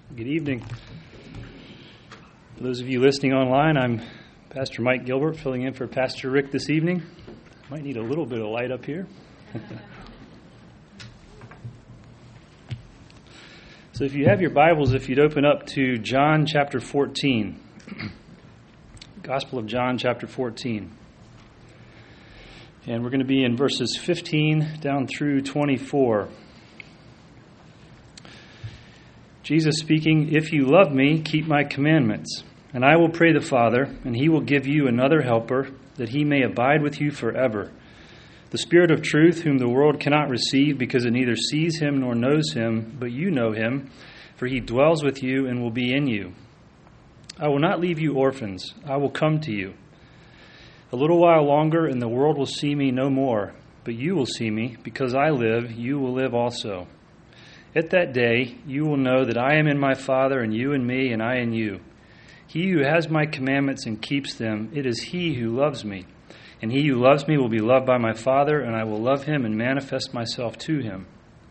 Good evening. For those of you listening online, I'm Pastor Mike Gilbert, filling in for Pastor Rick this evening. Might need a little bit of light up here. So if you have your Bibles, if you'd open up to John chapter 14. Gospel of John chapter 14. And we're going to be in verses 15 down through 24. Jesus speaking, "If you love me, keep my commandments, and I will pray the Father, and he will give you another helper, that he may abide with you forever. The Spirit of truth, whom the world cannot receive, because it neither sees him nor knows him, but you know him, for he dwells with you and will be in you. I will not leave you orphans, I will come to you. A little while longer, and the world will see me no more, but you will see me, because I live, you will live also. At that day, you will know that I am in my Father, and you in me, and I in you. He who has my commandments and keeps them, it is he who loves me. And he who loves me will be loved by my Father, and I will love him and manifest myself to him."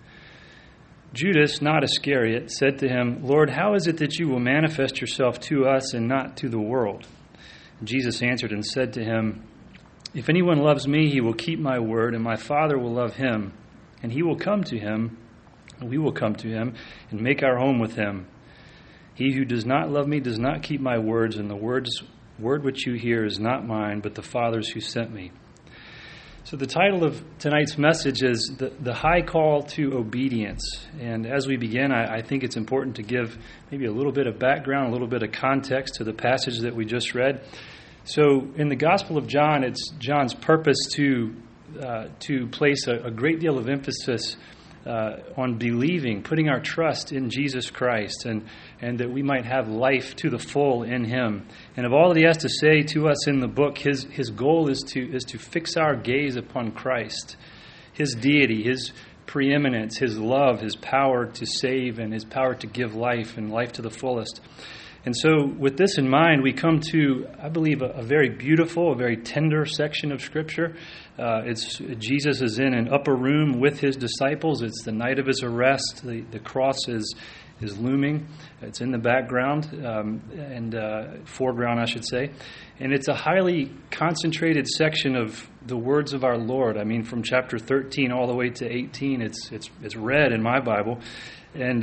Judas, not Iscariot, said to him, "Lord, how is it that you will manifest yourself to us and not to the world?" And Jesus answered and said to him, "If anyone loves me, he will keep my word, and my Father will love him, and he will come to him, and we will come to him and make our home with him. He who does not love me does not keep my words, and the word which you hear is not mine, but the Father's who sent me." So the title of tonight's message is the High Call to Obedience. And as we begin, I think it's important to give maybe a little bit of background, a little bit of context to the passage that we just read. So in the Gospel of John, it's John's purpose to place a great deal of emphasis on believing, putting our trust in Jesus Christ, and that we might have life to the full in him. And of all that he has to say to us in the book, his goal is to fix our gaze upon Christ, his deity, his preeminence, his love, his power to save, and his power to give life, and life to the fullest. And so with this in mind, we come to, I believe, a very beautiful, a very tender section of Scripture. Jesus is in an upper room with his disciples. It's the night of his arrest. The cross is looming. It's in the background, and foreground, I should say. And it's a highly concentrated section of the words of our Lord. I mean, from chapter 13 all the way to 18, it's read in my Bible. And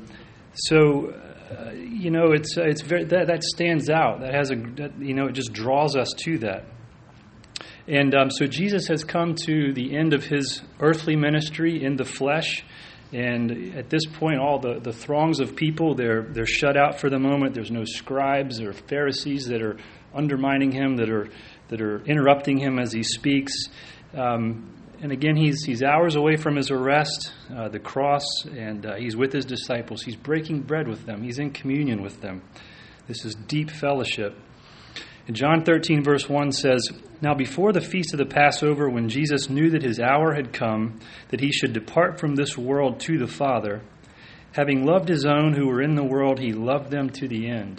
it's very that stands out. It just draws us to that. And so Jesus has come to the end of his earthly ministry in the flesh, and at this point, all the throngs of people they're shut out for the moment. There's no scribes or Pharisees that are undermining him, that are interrupting him as he speaks. And again, he's hours away from his arrest, the cross, and he's with his disciples. He's breaking bread with them. He's in communion with them. This is deep fellowship. And John 13, verse 1 says, "Now before the feast of the Passover, when Jesus knew that his hour had come, that he should depart from this world to the Father, having loved his own who were in the world, he loved them to the end."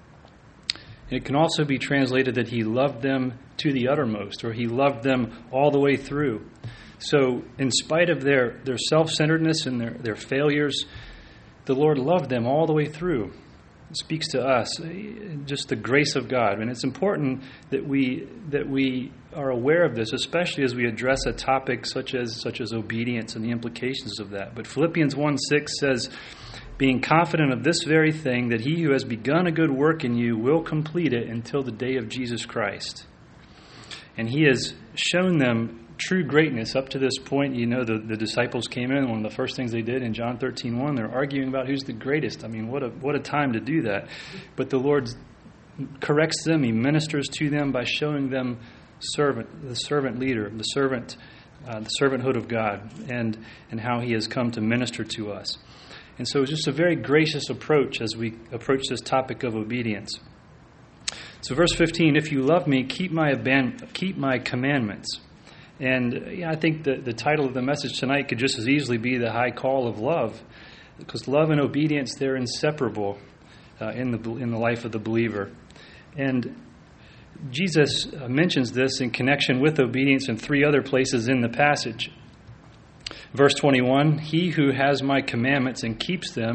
It can also be translated that he loved them to the uttermost, or he loved them all the way through. So in spite of their self-centeredness and their failures, the Lord loved them all the way through. It speaks to us, just the grace of God. And it's important that we are aware of this, especially as we address a topic such as obedience and the implications of that. But Philippians 1:6 says, "Being confident of this very thing, that he who has begun a good work in you will complete it until the day of Jesus Christ." And he has shown them true greatness up to this point. You know, the disciples came in, one of the first things they did in John 13:1, they're arguing about who's the greatest. I mean, what a time to do that. But the Lord corrects them, he ministers to them by showing them the servant leader, the servanthood of God, and how he has come to minister to us. And so it's just a very gracious approach as we approach this topic of obedience. So verse 15, "If you love me, keep my commandments." And I think the title of the message tonight could just as easily be the high call of love, because love and obedience, they're inseparable in the life of the believer. And Jesus mentions this in connection with obedience in three other places in the passage. Verse 21, "He who has my commandments and keeps them,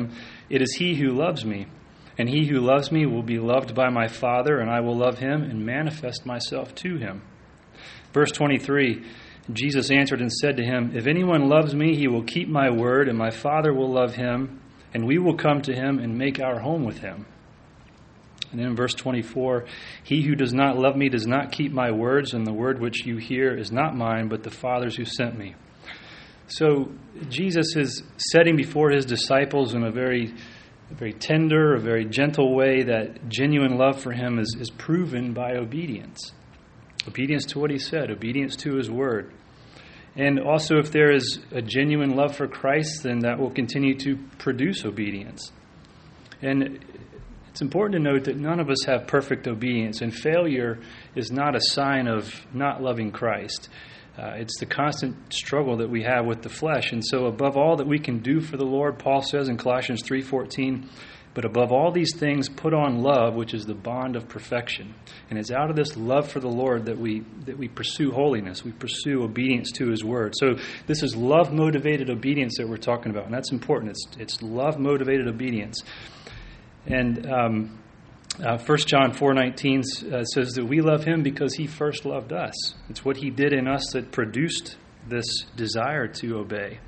It is he who loves me, and he who loves me will be loved by my Father, and I will love him and manifest myself to him. Verse 23, Jesus answered and said to him, if anyone loves me, he will keep my word, and my Father will love him, and we will come to him and make our home with him. And then in verse 24, he who does not love me does not keep my words, and the word which you hear is not mine, but the Father's who sent me. So Jesus is setting before his disciples in a very tender, a very gentle way that genuine love for him is proven by obedience. Obedience to what he said, obedience to his word. And also if there is a genuine love for Christ, then that will continue to produce obedience. And it's important to note that none of us have perfect obedience, and failure is not a sign of not loving Christ. It's the constant struggle that we have with the flesh. And so above all that we can do for the Lord, Paul says in Colossians 3:14, but above all these things put on love, which is the bond of perfection. And it's out of this love for the Lord that we pursue holiness. We pursue obedience to his word. So this is love-motivated obedience that we're talking about. And that's important. It's love-motivated obedience. And 1 John 4:19 says that we love him because he first loved us. It's what he did in us that produced this desire to obey.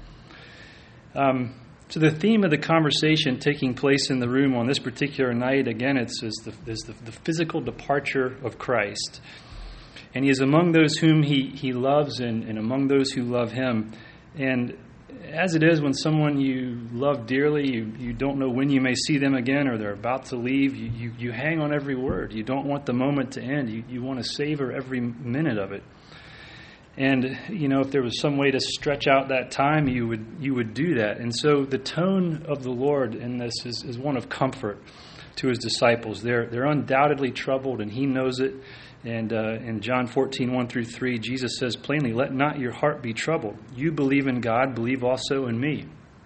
So the theme of the conversation taking place in the room on this particular night, again, is the physical departure of Christ. And he is among those whom he loves and among those who love him. And as it is when someone you love dearly, you don't know when you may see them again or they're about to leave, you hang on every word. You don't want the moment to end. You want to savor every minute of it. And, if there was some way to stretch out that time, you would do that. And so the tone of the Lord in this is one of comfort to his disciples. They're undoubtedly troubled, and he knows it. And in John 14:1-3, Jesus says plainly, let not your heart be troubled. You believe in God, believe also in me.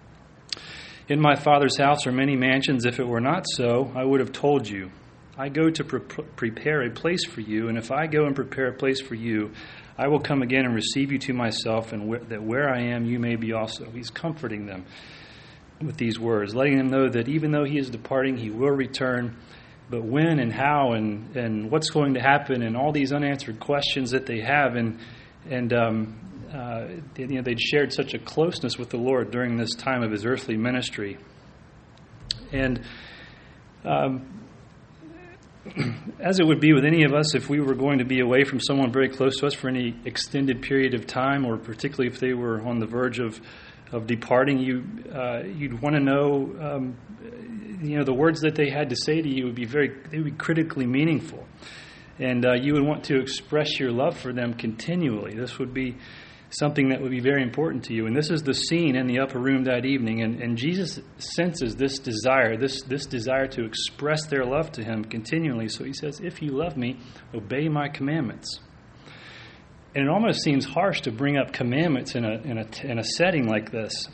In my Father's house are many mansions. If it were not so, I would have told you. I go to prepare a place for you, and if I go and prepare a place for you, I will come again and receive you to myself, and that where I am, you may be also. He's comforting them with these words, letting them know that even though he is departing, he will return. But when and how and what's going to happen and all these unanswered questions that they have, they'd shared such a closeness with the Lord during this time of his earthly ministry. And as it would be with any of us, if we were going to be away from someone very close to us for any extended period of time, or particularly if they were on the verge of departing, you'd want to know, the words that they had to say to you would be critically meaningful, and you would want to express your love for them continually. This would be something that would be very important to you. And this is the scene in the upper room that evening, and Jesus senses this desire to express their love to him continually. So he says, if you love me, obey my commandments. And it almost seems harsh to bring up commandments in a setting like this.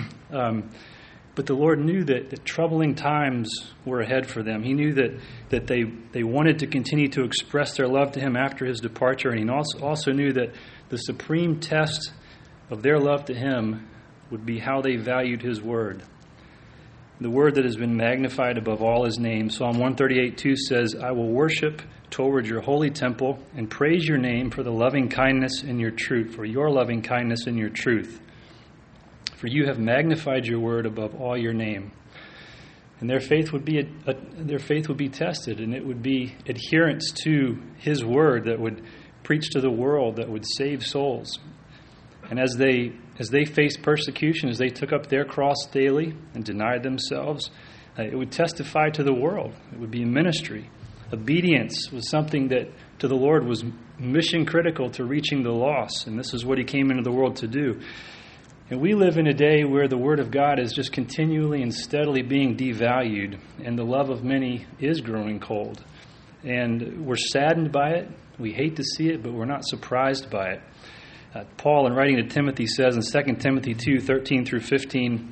But the Lord knew that troubling times were ahead for them. He knew that they wanted to continue to express their love to him after his departure. And he also knew that the supreme test of their love to him would be how they valued his word. The word that has been magnified above all his name. Psalm 138:2 says, I will worship toward your holy temple and praise your name for the loving kindness and your truth, for your loving kindness and your truth. For you have magnified your word above all your name. And their faith would be tested, and it would be adherence to his word that would preach to the world, that would save souls. And as they faced persecution, as they took up their cross daily and denied themselves, it would testify to the world. It would be a ministry. Obedience was something that to the Lord was mission critical to reaching the lost, and this is what he came into the world to do. And we live in a day where the Word of God is just continually and steadily being devalued, and the love of many is growing cold. And we're saddened by it. We hate to see it, but we're not surprised by it. Paul, in writing to Timothy, says in 2 Timothy 2:13-15,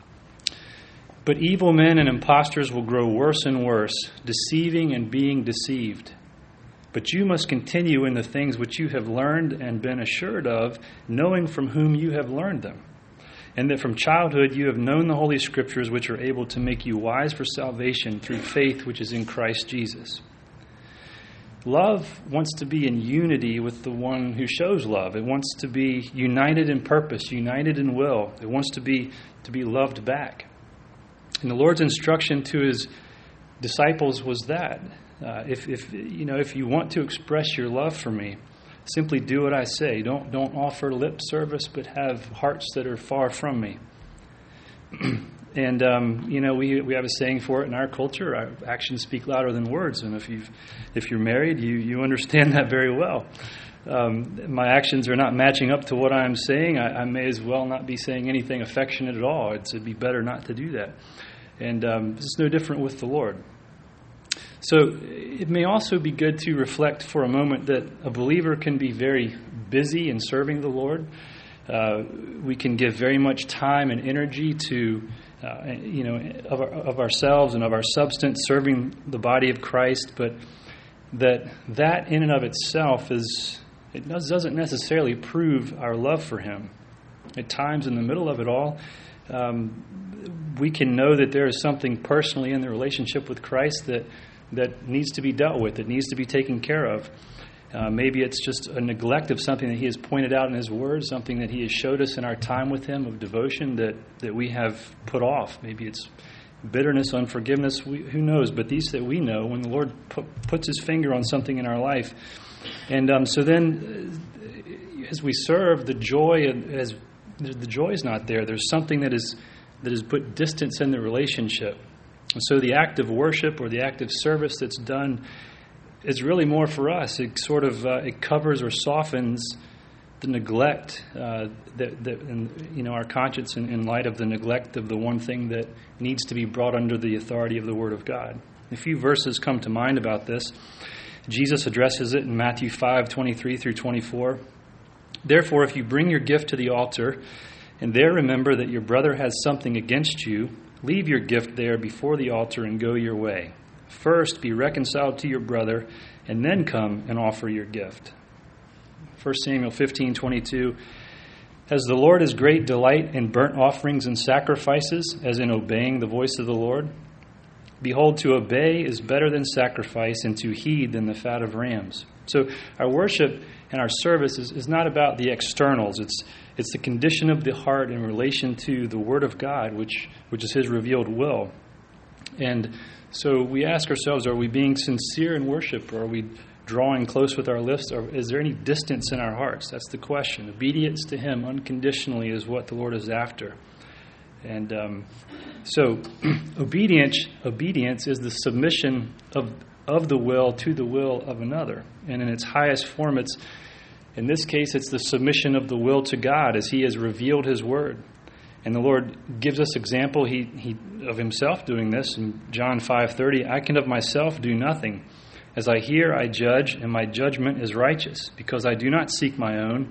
but evil men and impostors will grow worse and worse, deceiving and being deceived. But you must continue in the things which you have learned and been assured of, knowing from whom you have learned them, and that from childhood you have known the Holy Scriptures, which are able to make you wise for salvation through faith which is in Christ Jesus. Love wants to be in unity with the one who shows love. It wants to be united in purpose, united in will. It wants to be loved back. And the Lord's instruction to his disciples was that if you want to express your love for me, simply do what I say. Don't offer lip service, but have hearts that are far from me. And we have a saying for it in our culture: our actions speak louder than words. And if you're married, you understand that very well. My actions are not matching up to what I'm saying. I may as well not be saying anything affectionate at all. It'd be better not to do that. And it's no different with the Lord. So it may also be good to reflect for a moment that a believer can be very busy in serving the Lord. We can give very much time and energy to, of ourselves and of our substance serving the body of Christ, but that in and of itself doesn't necessarily prove our love for Him. At times in the middle of it all, we can know that there is something personally in the relationship with Christ that needs to be dealt with, that needs to be taken care of. Maybe it's just a neglect of something that He has pointed out in His Word, something that He has showed us in our time with Him of devotion that we have put off. Maybe it's bitterness, unforgiveness, who knows? But these that we know, when the Lord puts His finger on something in our life. And so then, as we serve, the joy is not there. There's something that is put distance in the relationship. And so the act of worship or the act of service that's done is really more for us. It sort of it covers or softens the neglect that our conscience in light of the neglect of the one thing that needs to be brought under the authority of the Word of God. A few verses come to mind about this. Jesus addresses it in Matthew 5:23 through 24. Therefore, if you bring your gift to the altar and there remember that your brother has something against you, leave your gift there before the altar and go your way. First, be reconciled to your brother, and then come and offer your gift. 1 Samuel 15:22. As the Lord has great delight in burnt offerings and sacrifices, as in obeying the voice of the Lord, behold, to obey is better than sacrifice, and to heed than the fat of rams. So our worship and our service is not about the externals. It's the condition of the heart in relation to the Word of God, which is His revealed will. And so we ask ourselves, are we being sincere in worship? Or are we drawing close with our lips? Or is there any distance in our hearts? That's the question. Obedience to Him unconditionally is what the Lord is after. And so obedience is the submission of the will to the will of another. And in its highest form, in this case, it's the submission of the will to God as He has revealed His Word. And the Lord gives us example of Himself doing this. In John 5:30, I can of myself do nothing. As I hear, I judge, and my judgment is righteous, because I do not seek my own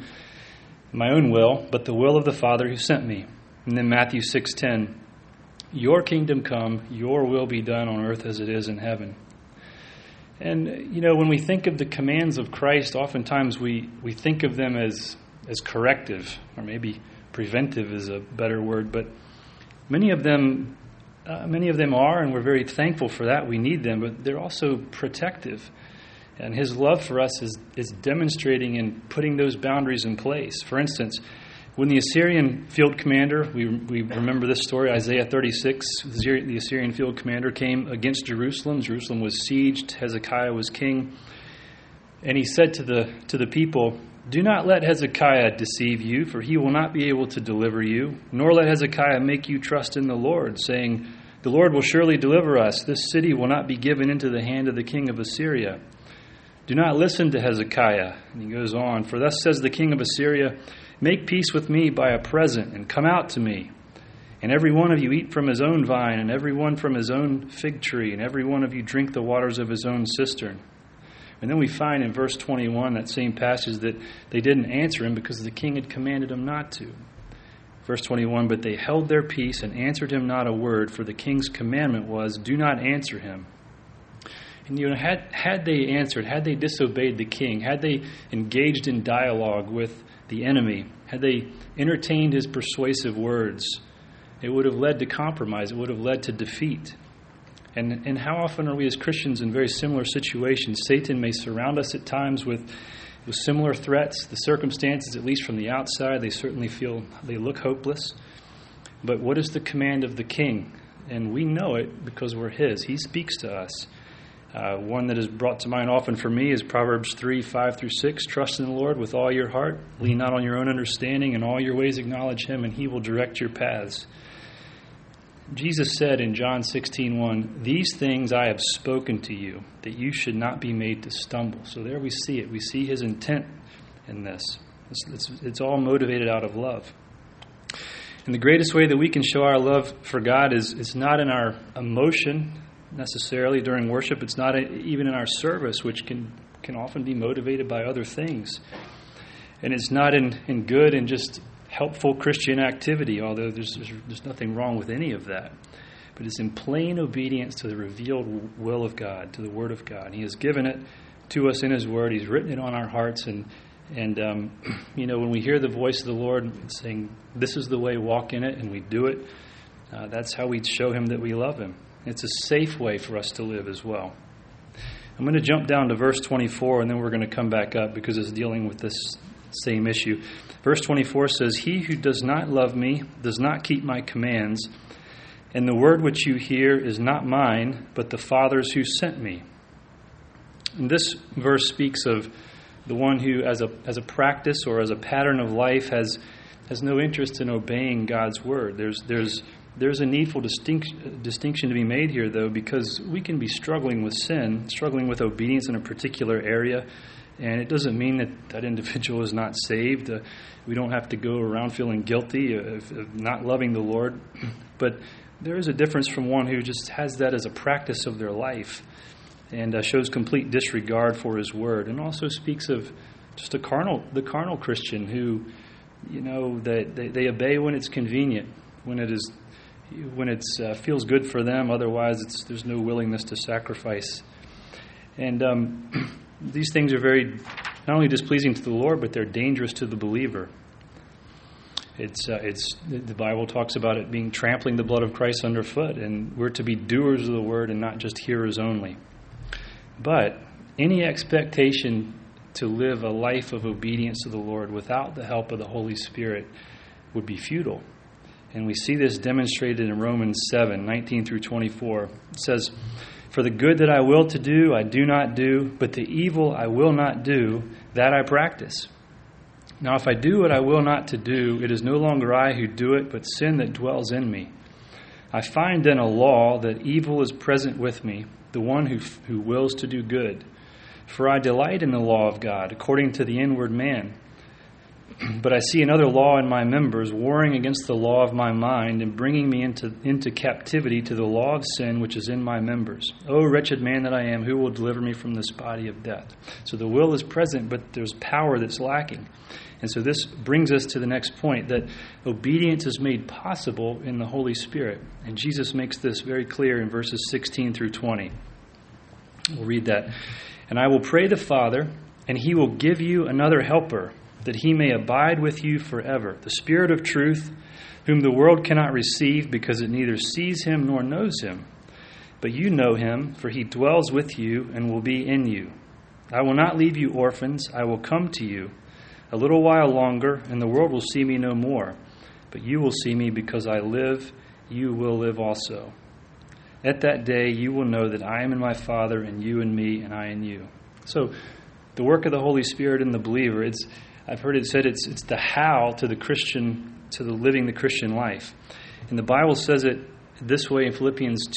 will, but the will of the Father who sent me. And then Matthew 6:10, your kingdom come, your will be done on earth as it is in heaven. And, when we think of the commands of Christ, oftentimes we think of them as corrective, or maybe preventive is a better word, but many of them are, and we're very thankful for that. We need them, but they're also protective. And His love for us is demonstrating in putting those boundaries in place. For instance, when the Assyrian field commander, we remember this story, Isaiah 36, the Assyrian field commander came against Jerusalem. Jerusalem was sieged. Hezekiah was king. And he said to the people, do not let Hezekiah deceive you, for he will not be able to deliver you, nor let Hezekiah make you trust in the Lord, saying, the Lord will surely deliver us. This city will not be given into the hand of the king of Assyria. Do not listen to Hezekiah. And he goes on, for thus says the king of Assyria, make peace with me by a present, and come out to me. And every one of you eat from his own vine, and every one from his own fig tree, and every one of you drink the waters of his own cistern. And then we find in verse 21, that same passage, that they didn't answer him because the king had commanded them not to. Verse 21, but they held their peace and answered him not a word, for the king's commandment was, do not answer him. And had they answered, had they disobeyed the king, had they engaged in dialogue with the enemy, had they entertained his persuasive words, it would have led to compromise. It would have led to defeat. And how often are we as Christians in very similar situations? Satan may surround us at times with similar threats. The circumstances, at least from the outside, they look hopeless. But what is the command of the King? And we know it because we're his. He speaks to us. One that is brought to mind often for me is Proverbs 3:5-6. Trust in the Lord with all your heart. Lean not on your own understanding. In all your ways acknowledge him, and he will direct your paths. Jesus said in John 16:1, "These things I have spoken to you, that you should not be made to stumble." So there we see it. We see his intent in this. It's all motivated out of love. And the greatest way that we can show our love for God is not in our emotion necessarily during worship. It's not even in our service, which can often be motivated by other things. And it's not in good and just helpful Christian activity, although there's nothing wrong with any of that. But it's in plain obedience to the revealed will of God, to the Word of God. He has given it to us in His Word. He's written it on our hearts. And when we hear the voice of the Lord saying, "This is the way, walk in it," and we do it, that's how we show Him that we love Him. It's a safe way for us to live as well. I'm going to jump down to verse 24, and then we're going to come back up because it's dealing with this same issue. Verse 24 says, "He who does not love me does not keep my commands, and the word which you hear is not mine, but the Father's who sent me." And this verse speaks of the one who, as a practice or as a pattern of life, has no interest in obeying God's word. There's a needful distinction to be made here, though, because we can be struggling with sin, struggling with obedience in a particular area, and it doesn't mean that individual is not saved. We don't have to go around feeling guilty of not loving the Lord. But there is a difference from one who just has that as a practice of their life and shows complete disregard for His word, and also speaks of just the carnal Christian who, that they obey when it's convenient, when it feels good for them. Otherwise, there's no willingness to sacrifice. And these things are very not only displeasing to the Lord, but they're dangerous to the believer. The Bible talks about it being trampling the blood of Christ underfoot, and we're to be doers of the word and not just hearers only. But any expectation to live a life of obedience to the Lord without the help of the Holy Spirit would be futile. And we see this demonstrated in Romans 7:19-24. It says, "For the good that I will to do, I do not do, but the evil I will not do, that I practice. Now if I do what I will not to do, it is no longer I who do it, but sin that dwells in me. I find then a law that evil is present with me, the one who wills to do good. For I delight in the law of God, according to the inward man. But I see another law in my members, warring against the law of my mind, and bringing me into captivity to the law of sin which is in my members. O wretched man that I am, who will deliver me from this body of death?" So the will is present, but there's power that's lacking. And so this brings us to the next point, that obedience is made possible in the Holy Spirit. And Jesus makes this very clear in verses 16-20. We'll read that. "And I will pray the Father, and He will give you another helper, that He may abide with you forever, the Spirit of truth, whom the world cannot receive, because it neither sees Him nor knows Him. But you know Him, for He dwells with you and will be in you. I will not leave you orphans, I will come to you. A little while longer, and the world will see me no more. But you will see me, because I live, you will live also. At that day you will know that I am in my Father, and you in me, and I in you." So the work of the Holy Spirit in the believer, I've heard it said it's the how to the Christian, to the living the Christian life. And the Bible says it this way in Philippians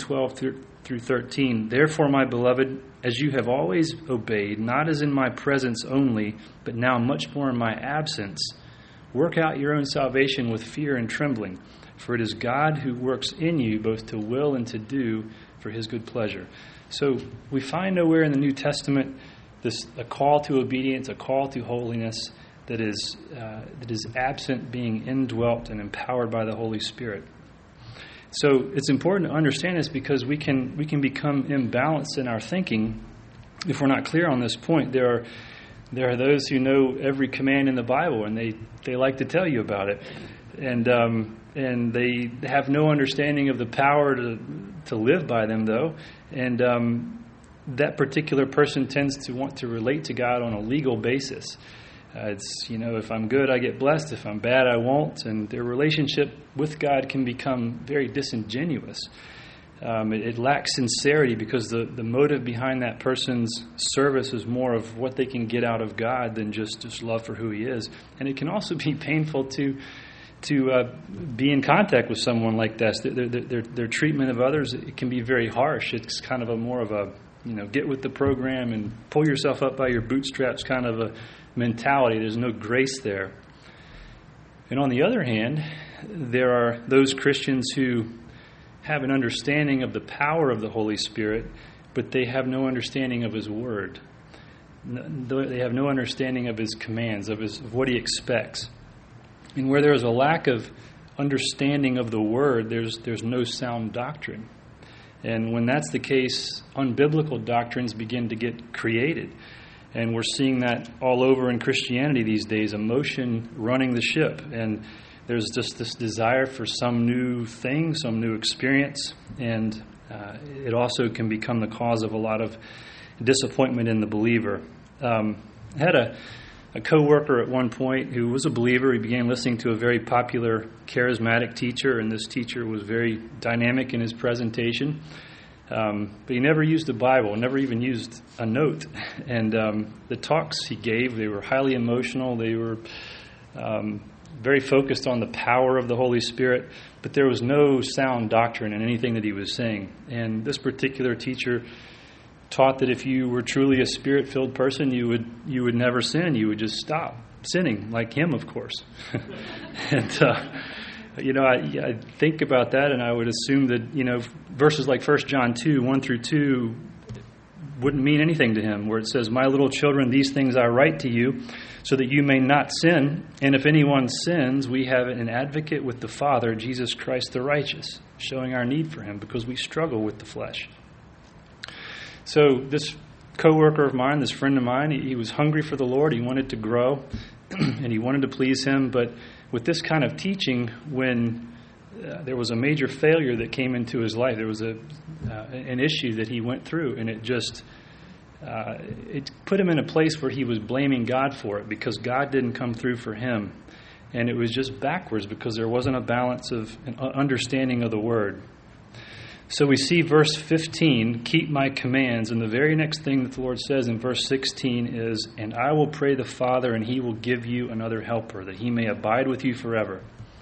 2:12-13. "Therefore, my beloved, as you have always obeyed, not as in my presence only, but now much more in my absence, work out your own salvation with fear and trembling. For it is God who works in you both to will and to do for His good pleasure." So we find nowhere in the New Testament a call to obedience, a call to holiness that is absent being indwelt and empowered by the Holy Spirit. So it's important to understand this, because we can become imbalanced in our thinking if we're not clear on this point. There There are those who know every command in the Bible, and they like to tell you about it. And they have no understanding of the power to live by them, though. And that particular person tends to want to relate to God on a legal basis. It's, if I'm good, I get blessed. If I'm bad, I won't. And their relationship with God can become very disingenuous. It lacks sincerity because the motive behind that person's service is more of what they can get out of God than just love for who He is. And it can also be painful to be in contact with someone like this. Their treatment of others, it can be very harsh. It's kind of more of a get with the program and pull yourself up by your bootstraps kind of a mentality. There's no grace there. And on the other hand, there are those Christians who have an understanding of the power of the Holy Spirit, but they have no understanding of His Word. They have no understanding of His commands, of what He expects. And where there is a lack of understanding of the Word, there's no sound doctrine. And when that's the case, unbiblical doctrines begin to get created. And we're seeing that all over in Christianity these days, emotion running the ship. And there's just this desire for some new thing, some new experience. And it also can become the cause of a lot of disappointment in the believer. I had a co-worker at one point who was a believer. He began listening to a very popular charismatic teacher, and this teacher was very dynamic in his presentation. But he never used the Bible, never even used a note. And the talks he gave, they were highly emotional. They were very focused on the power of the Holy Spirit, but there was no sound doctrine in anything that he was saying. And this particular teacher taught that if you were truly a Spirit-filled person, you would never sin. You would just stop sinning, like him, of course. And I think about that, and I would assume that verses like 1 John 2, 1 through 2 wouldn't mean anything to him, where it says, "My little children, these things I write to you, so that you may not sin. And if anyone sins, we have an advocate with the Father, Jesus Christ the righteous," showing our need for Him because we struggle with the flesh. So this co-worker of mine, this friend of mine, he was hungry for the Lord. He wanted to grow, and he wanted to please Him. But with this kind of teaching, when there was a major failure that came into his life, there was an issue that he went through, and it put him in a place where he was blaming God for it because God didn't come through for him. And it was just backwards because there wasn't a balance of an understanding of the Word. So we see verse 15, "Keep my commands," and the very next thing that the Lord says in verse 16 is, "And I will pray the Father, and He will give you another helper, that He may abide with you forever."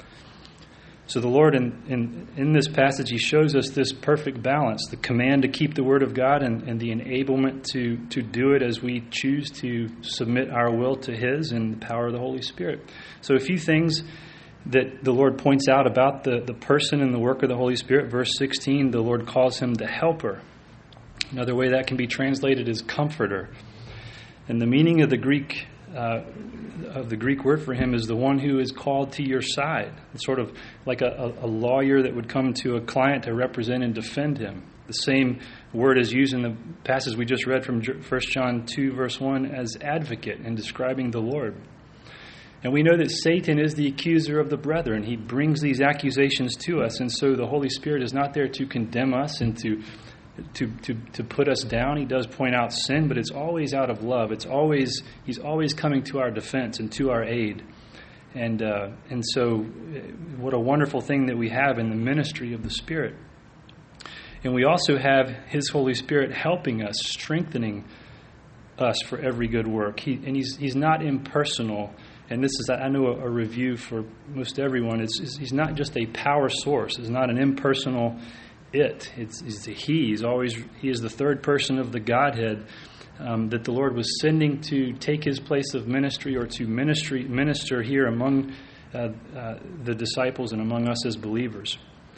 So the Lord, in this passage, He shows us this perfect balance, the command to keep the Word of God and the enablement to do it as we choose to submit our will to His and the power of the Holy Spirit. So a few things that the Lord points out about the person and the work of the Holy Spirit. Verse 16, the Lord calls Him the helper. Another way that can be translated is comforter. And the meaning of the Greek word for Him is the one who is called to your side. It's sort of like a lawyer that would come to a client to represent and defend him. The same word is used in the passage we just read from 1 John 2, verse 1, as advocate in describing the Lord. And we know that Satan is the accuser of the brethren. He brings these accusations to us, and so the Holy Spirit is not there to condemn us and to put us down. He does point out sin, but it's always out of love. He's always coming to our defense and to our aid. And so what a wonderful thing that we have in the ministry of the Spirit. And we also have His Holy Spirit helping us, strengthening us for every good work. He's not impersonal. And this is, I know, a review for most everyone. He's not just a power source. It's not an impersonal it. It's a He. He is the third person of the Godhead that the Lord was sending to take His place of ministry or to minister here among the disciples and among us as believers.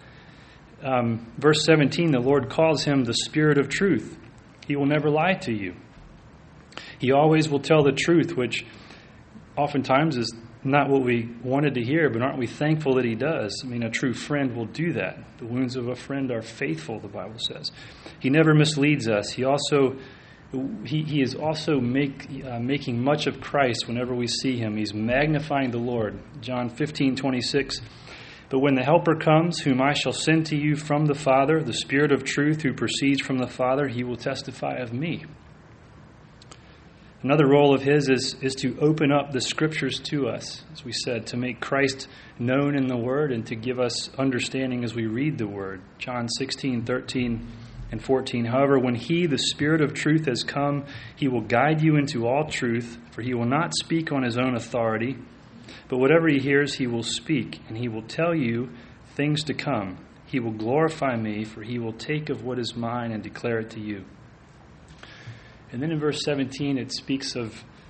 Verse 17, the Lord calls Him the Spirit of truth. He will never lie to you. He always will tell the truth, which oftentimes is not what we wanted to hear, but aren't we thankful that He does? I mean, a true friend will do that. The wounds of a friend are faithful, the Bible says. He never misleads us. He also he is also making much of Christ whenever we see him. He's magnifying the Lord. John 15:26. But when the Helper comes, whom I shall send to you from the Father, the Spirit of truth who proceeds from the Father, he will testify of me. Another role of his is to open up the Scriptures to us, as we said, to make Christ known in the Word and to give us understanding as we read the Word. John 16:13 and 14. However, when he, the Spirit of truth, has come, he will guide you into all truth, for he will not speak on his own authority, but whatever he hears he will speak, and he will tell you things to come. He will glorify me, for he will take of what is mine and declare it to you. And then in verse 17 it speaks that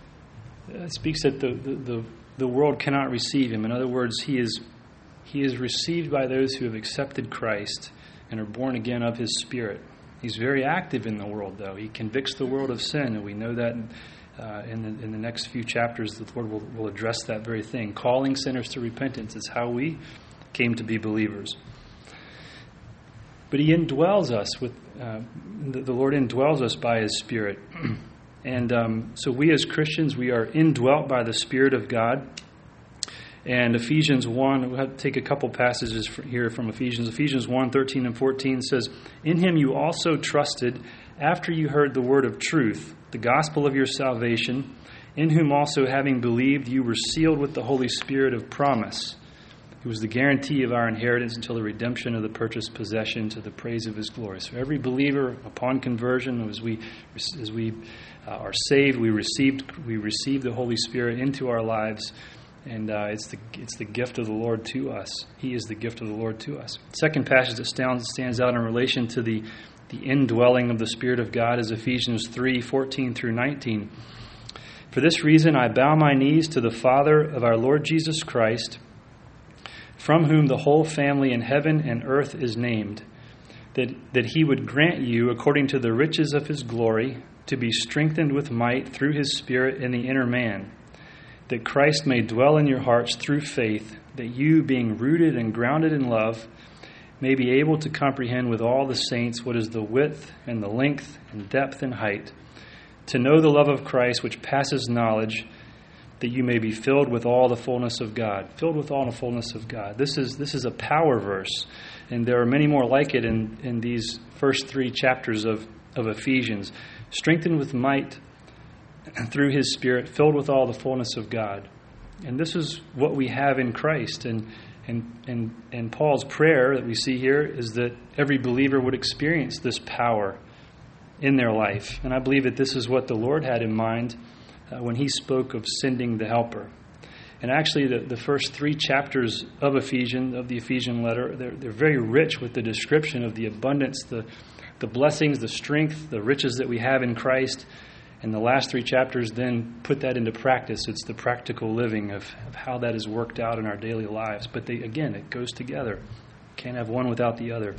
the world cannot receive him. In other words, he is received by those who have accepted Christ and are born again of his Spirit. He's very active in the world, though. He convicts the world of sin, and we know that in the next few chapters the Lord will address that very thing. Calling sinners to repentance is how we came to be believers. But he indwells us with the Lord indwells us by his Spirit. And so we as Christians, we are indwelt by the Spirit of God. And Ephesians 1, we'll have to take a couple passages here from Ephesians. Ephesians 1:13 and 14 says, "In him you also trusted after you heard the word of truth, the gospel of your salvation, in whom also having believed you were sealed with the Holy Spirit of promise, who was the guarantee of our inheritance until the redemption of the purchased possession to the praise of his glory." So every believer, upon conversion, as we are saved, we receive the Holy Spirit into our lives. And it's the gift of the Lord to us. He is the gift of the Lord to us. Second passage that stands out in relation to the indwelling of the Spirit of God is Ephesians 3:14 through 19. "For this reason I bow my knees to the Father of our Lord Jesus Christ, from whom the whole family in heaven and earth is named, that he would grant you, according to the riches of his glory, to be strengthened with might through his Spirit in the inner man, that Christ may dwell in your hearts through faith, that you, being rooted and grounded in love, may be able to comprehend with all the saints what is the width and the length and depth and height, to know the love of Christ which passes knowledge, that you may be filled with all the fullness of God." Filled with all the fullness of God. This is a power verse, and there are many more like it in these first 3 chapters of Ephesians. Strengthened with might through his Spirit, filled with all the fullness of God. And this is what we have in Christ. And Paul's prayer that we see here is that every believer would experience this power in their life. And I believe that this is what the Lord had in mind when he spoke of sending the Helper. And actually the first 3 chapters of the Ephesian letter, they're very rich with the description of the abundance, the blessings, the strength, the riches that we have in Christ. And the last 3 chapters then put that into practice. It's the practical living of how that is worked out in our daily lives. But it goes together. Can't have one without the other.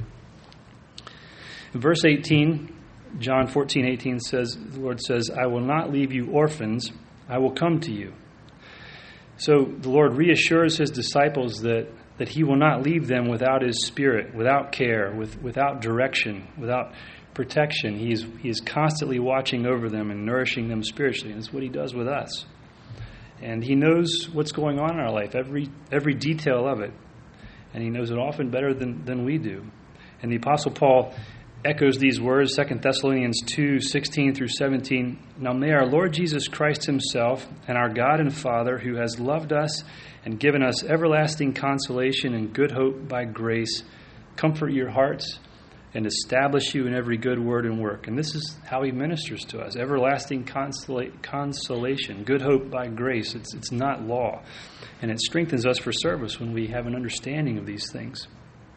In verse 18, John 14:18 says, the Lord says, "I will not leave you orphans, I will come to you." So the Lord reassures his disciples that he will not leave them without his Spirit, without care, without direction, without protection. He is constantly watching over them and nourishing them spiritually. And that's what he does with us. And he knows what's going on in our life, every detail of it. And he knows it often better than we do. And the Apostle Paul echoes these words, 2 Thessalonians 2:16 through 17. "Now may our Lord Jesus Christ himself and our God and Father, who has loved us and given us everlasting consolation and good hope by grace, comfort your hearts and establish you in every good word and work." And this is how he ministers to us. Everlasting consolation, good hope by grace. It's not law. And it strengthens us for service when we have an understanding of these things.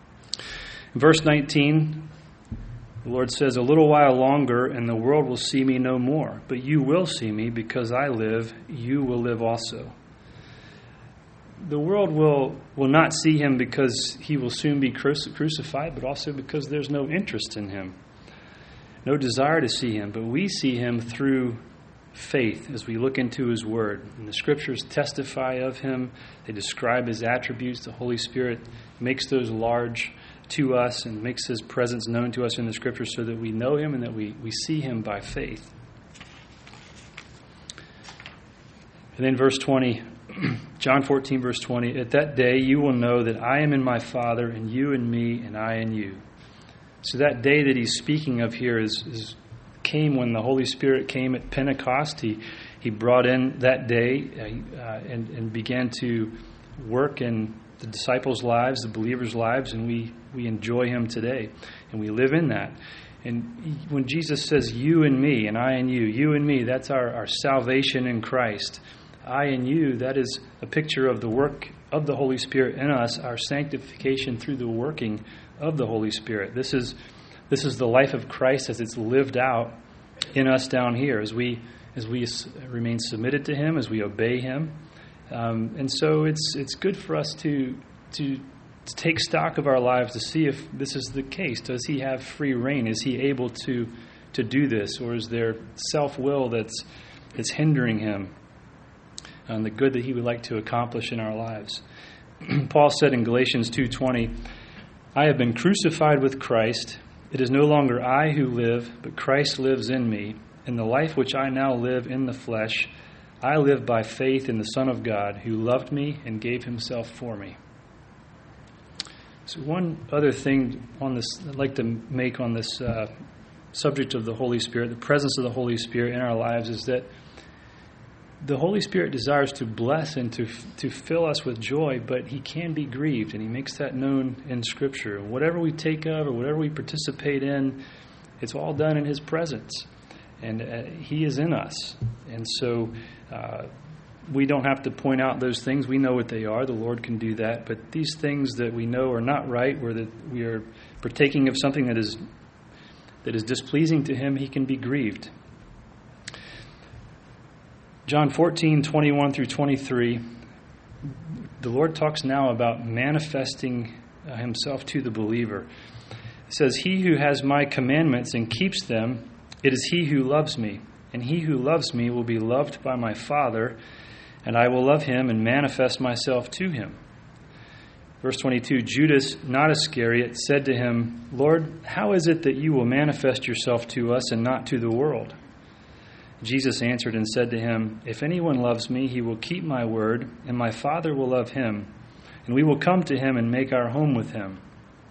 In verse 19, the Lord says, "A little while longer, and the world will see me no more. But you will see me, because I live, you will live also." The world will not see him because he will soon be crucified, but also because there's no interest in him, no desire to see him. But we see him through faith as we look into his word. And the scriptures testify of him. They describe his attributes. The Holy Spirit makes those large to us and makes his presence known to us in the scriptures so that we know him and that we see him by faith. And then verse 20, John 14, verse 20, at that day you will know that I am in my Father, and you in me, and I in you. So that day that he's speaking of here came when the Holy Spirit came at Pentecost. He brought in that day and began to work in the disciples' lives, the believers' lives, and we enjoy him today, and we live in that. And when Jesus says, you and me, and I and you and me, that's our salvation in Christ. I and you, that is a picture of the work of the Holy Spirit in us, our sanctification through the working of the Holy Spirit. This is the life of Christ as it's lived out in us down here, as we remain submitted to him, as we obey him. And so it's good for us to take stock of our lives to see if this is the case. Does he have free reign? Is he able to do this? Or is there self-will that's hindering him on the good that he would like to accomplish in our lives? Paul said in Galatians 2:20, I have been crucified with Christ. It is no longer I who live, but Christ lives in me. In the life which I now live in the flesh, I live by faith in the Son of God, who loved me and gave himself for me. So one other thing on this I'd like to make on this subject of the Holy Spirit, the presence of the Holy Spirit in our lives, is that the Holy Spirit desires to bless and to fill us with joy, but he can be grieved, and he makes that known in Scripture. Whatever we take of or whatever we participate in, it's all done in his presence, and he is in us. And so we don't have to point out those things. We know what they are. The Lord can do that. But these things that we know are not right, where that we are partaking of something that is displeasing to him, he can be grieved. John 14:21 through 23, the Lord talks now about manifesting himself to the believer. It says, he who has my commandments and keeps them, it is he who loves me. And he who loves me will be loved by my Father, and I will love him and manifest myself to him. Verse 22, Judas, not Iscariot, said to him, Lord, how is it that you will manifest yourself to us and not to the world? Jesus answered and said to him, if anyone loves me, he will keep my word, and my Father will love him, and we will come to him and make our home with him.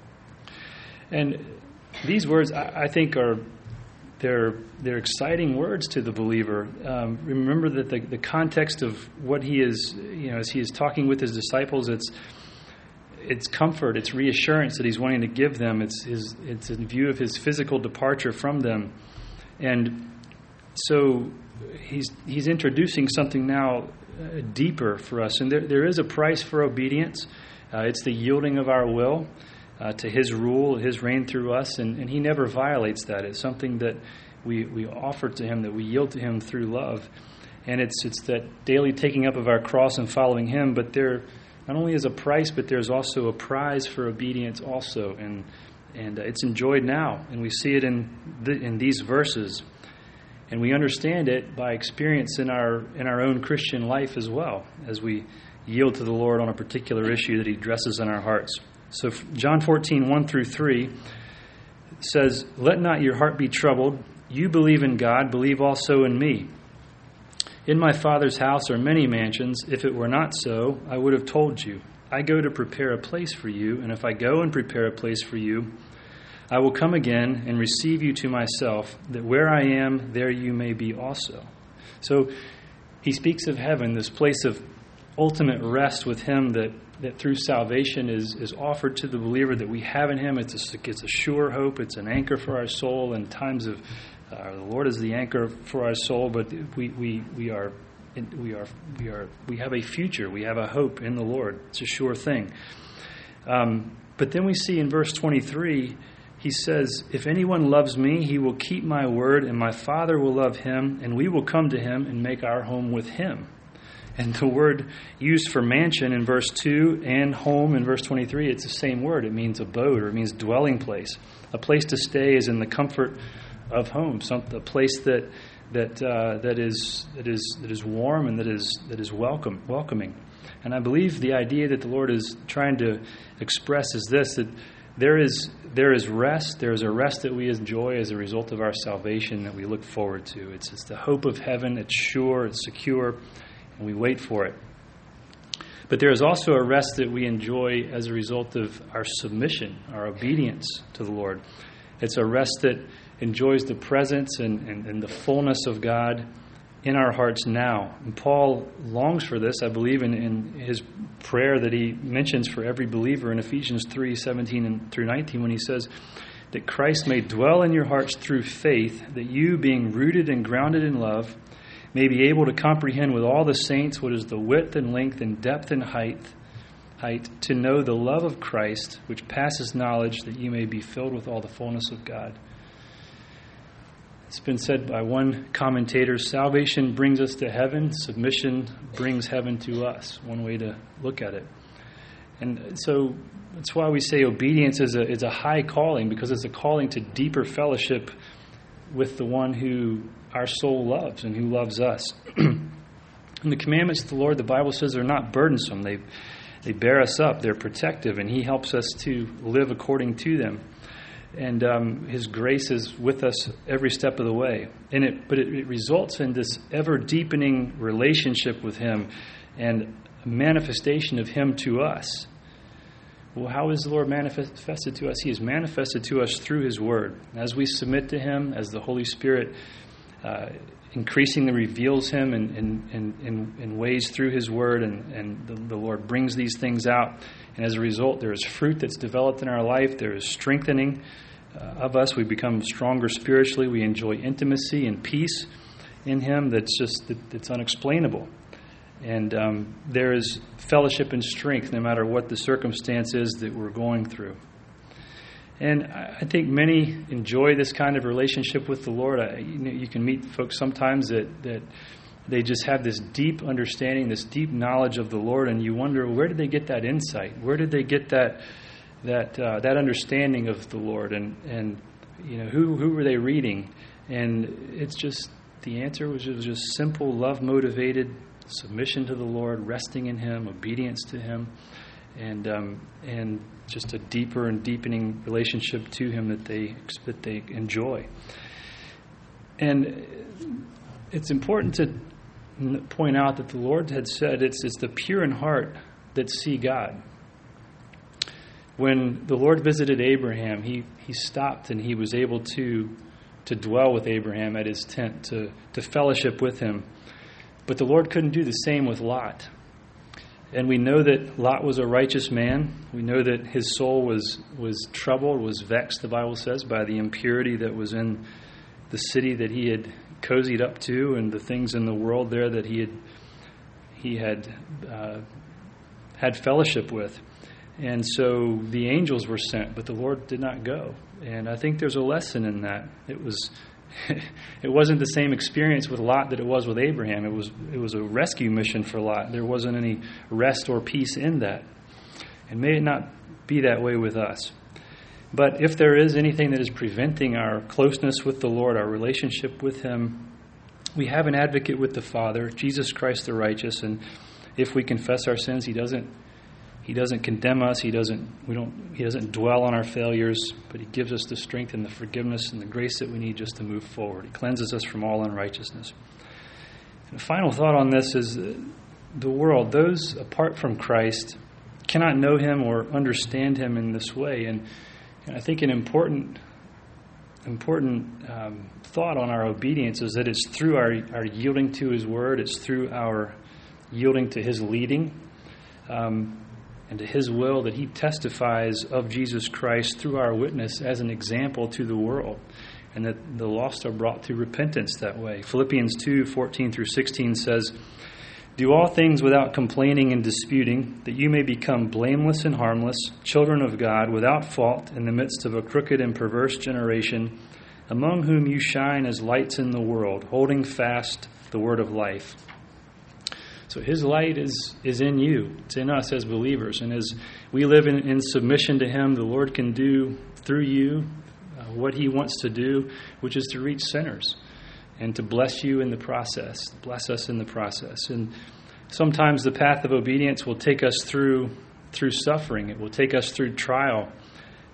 And these words, I think, they're exciting words to the believer. Remember that the context of what he is, as he is talking with his disciples, it's comfort, it's reassurance that he's wanting to give them. It's in view of his physical departure from them, and so he's introducing something now deeper for us. And there is a price for obedience. It's the yielding of our will to his rule, his reign through us, and he never violates that. It's something that we offer to him, that we yield to him through love. And it's that daily taking up of our cross and following him, but there not only is a price, but there's also a prize for obedience also. And it's enjoyed now, and we see it in these verses. And we understand it by experience in our own Christian life as well, as we yield to the Lord on a particular issue that he addresses in our hearts. So John 14:1 through 3 says, let not your heart be troubled. You believe in God, believe also in me. In my Father's house are many mansions. If it were not so, I would have told you. I go to prepare a place for you, and if I go and prepare a place for you, I will come again and receive you to myself, that where I am, there you may be also. So he speaks of heaven, this place of ultimate rest with him that through salvation is offered to the believer, that we have in him. It's a sure hope. It's an anchor for our soul in times of the Lord is the anchor for our soul, but we have a future. We have a hope in the Lord. It's a sure thing. But then we see in verse 23, he says, if anyone loves me, he will keep my word, and my Father will love him, and we will come to him and make our home with him. And the word used for mansion in verse 2 and home in verse 23, it's the same word. It means abode, or it means dwelling place. A place to stay is in the comfort of home, a place that is warm and that is welcoming. And I believe the idea that the Lord is trying to express is this, that there is rest. There is a rest that we enjoy as a result of our salvation that we look forward to. It's the hope of heaven. It's sure. It's secure. and we wait for it. But there is also a rest that we enjoy as a result of our submission, our obedience to the Lord. It's a rest that enjoys the presence and the fullness of God in our hearts now. And Paul longs for this, I believe, in his prayer that he mentions for every believer in Ephesians 3:17 through 19, when he says that Christ may dwell in your hearts through faith, that you, being rooted and grounded in love, may be able to comprehend with all the saints what is the width and length and depth and height, to know the love of Christ, which passes knowledge, that you may be filled with all the fullness of God. It's been said by one commentator, salvation brings us to heaven, submission brings heaven to us. One way to look at it. And so that's why we say obedience is a high calling, because it's a calling to deeper fellowship with the one who our soul loves and who loves us. And the commandments of the Lord, the Bible says, are not burdensome. They bear us up. They're protective, and He helps us to live according to them. And His grace is with us every step of the way. But it results in this ever-deepening relationship with Him and a manifestation of Him to us. Well, how is the Lord manifested to us? He is manifested to us through His Word. As we submit to Him, as the Holy Spirit increasingly reveals Him in ways through His Word, and the Lord brings these things out. And as a result, there is fruit that's developed in our life. There is strengthening of us. We become stronger spiritually. We enjoy intimacy and peace in Him that's unexplainable. And there is fellowship and strength no matter what the circumstance is that we're going through. And I think many enjoy this kind of relationship with the Lord. You can meet folks sometimes that they just have this deep understanding, this deep knowledge of the Lord, and you wonder, where did they get that insight? Where did they get that understanding of the Lord? And who were they reading? And it's just, the answer was just simple, love-motivated submission to the Lord, resting in Him, obedience to Him, and just a deeper and deepening relationship to Him that they enjoy. And it's important to point out that the Lord had said it's the pure in heart that see God. When the Lord visited Abraham, he stopped and He was able to dwell with Abraham at his tent, to fellowship with him. But the Lord couldn't do the same with Lot. And we know that Lot was a righteous man. We know that his soul was troubled, was vexed, the Bible says, by the impurity that was in the city that he had cozied up to, and the things in the world there that he had fellowship with. And so the angels were sent, but the Lord did not go. And I think there's a lesson in that. It wasn't the same experience with Lot that it was with Abraham. It was a rescue mission for Lot. There wasn't any rest or peace in that. And may it not be that way with us. But if there is anything that is preventing our closeness with the Lord, our relationship with Him, we have an advocate with the Father, Jesus Christ the righteous. And if we confess our sins, He doesn't condemn us. He doesn't dwell on our failures, but He gives us the strength and the forgiveness and the grace that we need just to move forward. He cleanses us from all unrighteousness. And the final thought on this is the world, those apart from Christ, cannot know Him or understand Him in this way. And I think an important thought on our obedience is that it's through our yielding to His Word. It's through our yielding to His leading. And to His will, that He testifies of Jesus Christ through our witness as an example to the world, and that the lost are brought to repentance that way. Philippians 2:14 through 16 says, "Do all things without complaining and disputing, that you may become blameless and harmless, children of God, without fault in the midst of a crooked and perverse generation, among whom you shine as lights in the world, holding fast the word of life." So His light is in you. It's in us as believers. And as we live in submission to Him, the Lord can do through you what He wants to do, which is to reach sinners and to bless you in the process, bless us in the process. And sometimes the path of obedience will take us through suffering. It will take us through trial.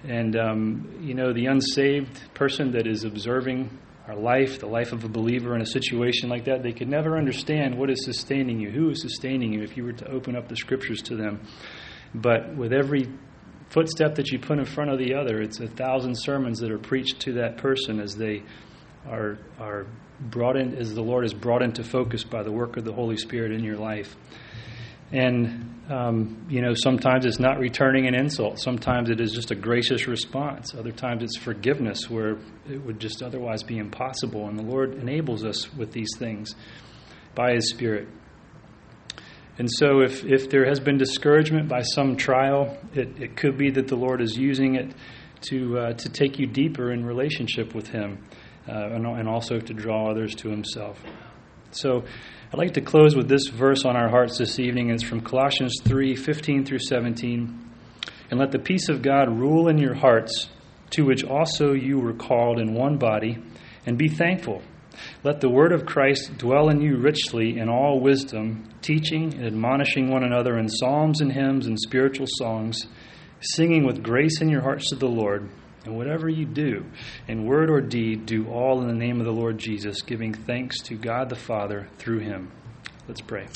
And, the unsaved person that is observing our life, the life of a believer in a situation like that, they could never understand what is sustaining you, who is sustaining you if you were to open up the Scriptures to them. But with every footstep that you put in front of the other, it's 1,000 sermons that are preached to that person as they are brought in, as the Lord is brought into focus by the work of the Holy Spirit in your life. And, sometimes it's not returning an insult. Sometimes it is just a gracious response. Other times it's forgiveness where it would just otherwise be impossible. And the Lord enables us with these things by His Spirit. And so if there has been discouragement by some trial, it could be that the Lord is using it to take you deeper in relationship with Him and also to draw others to Himself. So I'd like to close with this verse on our hearts this evening. It's from Colossians 3:15 through 17. And let the peace of God rule in your hearts, to which also you were called in one body, and be thankful. Let the word of Christ dwell in you richly in all wisdom, teaching and admonishing one another in psalms and hymns and spiritual songs, singing with grace in your hearts to the Lord. And whatever you do, in word or deed, do all in the name of the Lord Jesus, giving thanks to God the Father through Him. Let's pray.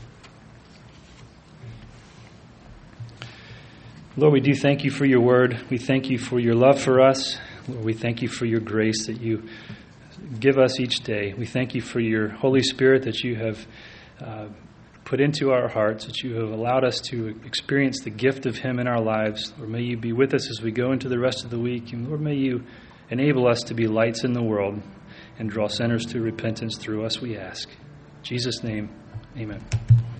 Lord, we do thank you for your word. We thank you for your love for us. Lord, we thank you for your grace that you give us each day. We thank you for your Holy Spirit that you have put into our hearts, that you have allowed us to experience the gift of Him in our lives. Lord, may you be with us as we go into the rest of the week. And Lord, may you enable us to be lights in the world and draw sinners to repentance through us, we ask. In Jesus' name, amen.